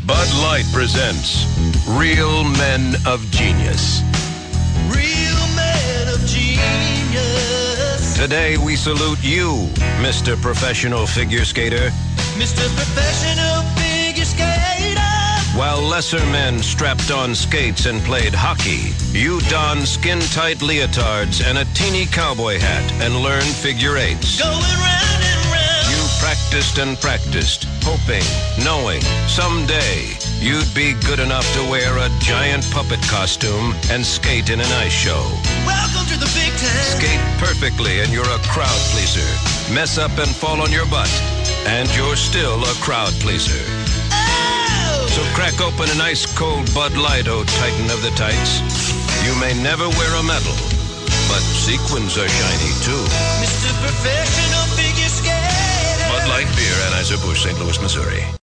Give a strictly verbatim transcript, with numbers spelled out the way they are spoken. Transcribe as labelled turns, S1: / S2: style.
S1: Bud Light presents Real Men of Genius.
S2: Real men of genius.
S1: Today we salute you, Mister Professional Figure Skater.
S2: Mister Professional Figure Skater.
S1: While lesser men strapped on skates and played hockey, you don skin-tight leotards and a teeny cowboy hat and learn figure eights.
S2: Going round and round.
S1: You practiced and practiced, hoping, knowing, someday you'd be good enough to wear a giant puppet costume and skate in an ice show.
S2: Welcome to the big time.
S1: Skate perfectly and you're a crowd pleaser. Mess up and fall on your butt, and you're still a crowd pleaser.
S2: Oh!
S1: So crack open an ice-cold Bud Light, oh titan of the tights. You may never wear a medal, but sequins are shiny too.
S2: Mister Professional Figure Skater.
S1: Bud Light Beer, Anheuser-Busch, Saint Louis, Missouri.